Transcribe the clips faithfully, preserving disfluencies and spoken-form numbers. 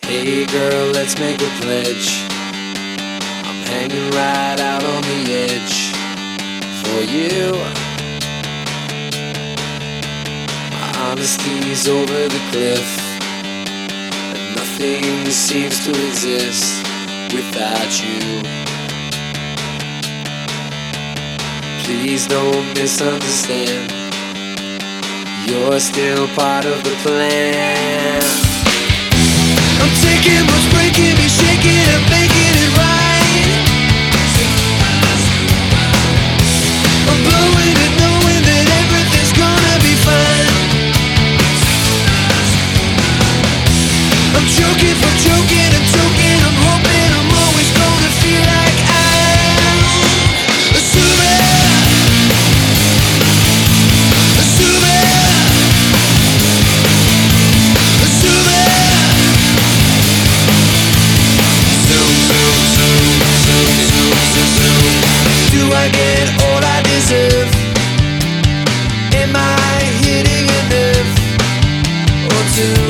Hey girl, let's make a pledge. I'm hanging right out on the edge for you. My honesty's over the cliff, and nothing seems to exist without you. Please don't misunderstand, you're still part of the plan. I'm taking what's breaking me, shaking and making it right. I'm blowing it, knowing that everything's gonna be fine. I'm choking for choking and choking. I'm hoping I'm always gonna feel like I'm assuming, assuming, assuming. Do I get all I deserve? Am I hitting a nerve or two?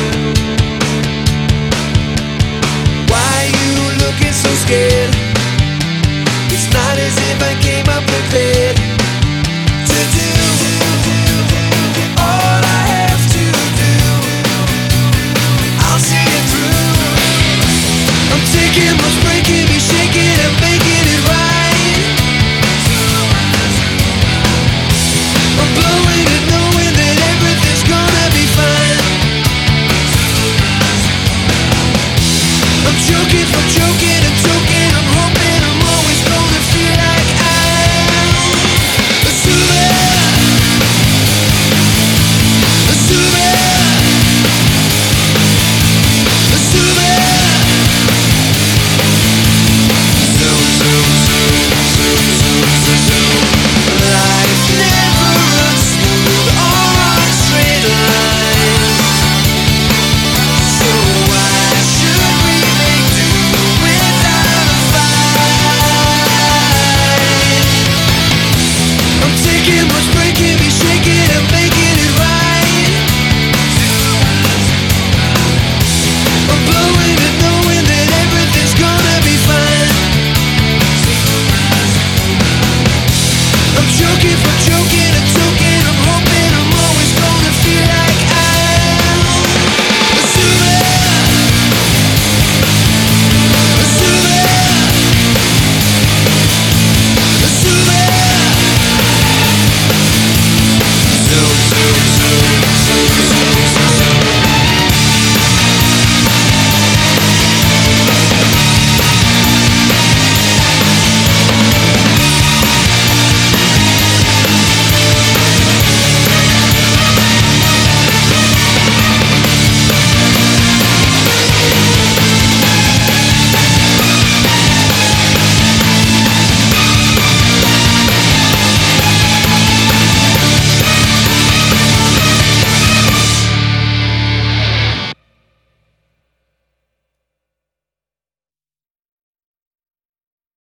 Why are you looking so scared? It's not as if I came up prepared to do all I have to do. I'll see it through. I'm taking what's breaking me, shaking and making it right. I'm blowing it, knowing that everything's gonna be fine. I'm choking for choking and choking. I'm hoping I'm always gonna feel like I'm assuming, assuming, assuming. Life never runs smooth or on straight lines, so why should we make do without a fight? I'm taking what's breaking me, shaking and making it right. I'm blowing it, knowing that everything's gonna be fine. I'm choking for choking and choking.